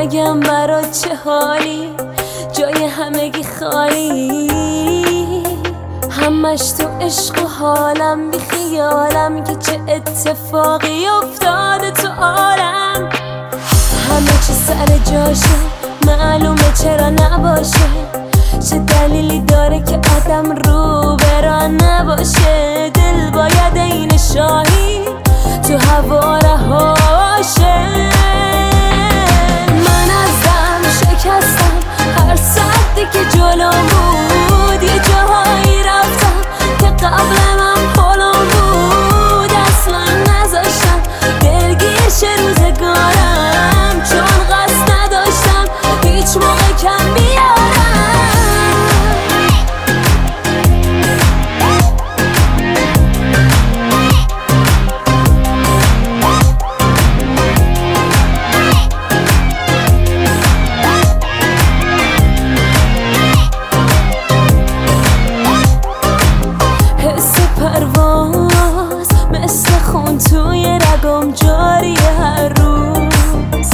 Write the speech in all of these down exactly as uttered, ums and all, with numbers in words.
نگم برات چه حالی، جای همگی خالی، همش تو عشق و حالم، بی خیالم که چه اتفاقی افتاده تو عالم. همه چی سر جاشه، معلومه چرا نباشه، چه دلیلی داره که آدم رو بران نباشه. دل باید این شاهی تو هوا رهاشه. من ازم شکستم هر سدی که جلو بود، یه جاهایی رفتم که قبل من پلم بود. اصلا نذاشتم دلگیر شه روزگارم، چون قصد نداشتم هیچ موقع کم بیارم. پرواز مثل خون توی رگم جاری هر روز،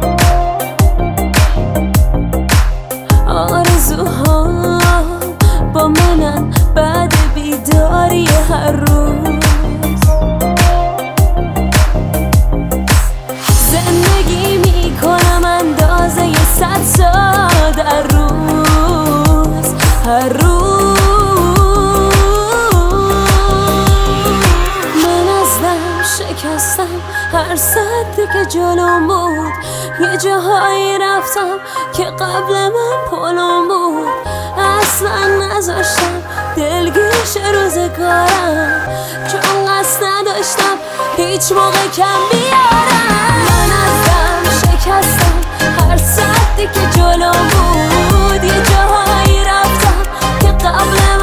آرزوها با منن بعد بیداری هر روز. زندگی میکنم اندازه ی صد سال در روز، هر روز. شکستم هر سدی که جلوم بود، یه جاهایی رفتم که قبل من پلم بود. اصلا نذاشتم دلگیر شه روزگارم، چون قصد نداشتم هیچ موقع کم بیارم. من ازم شکستم هر سدی که جلوم بود، یه جاهایی رفتم که قبل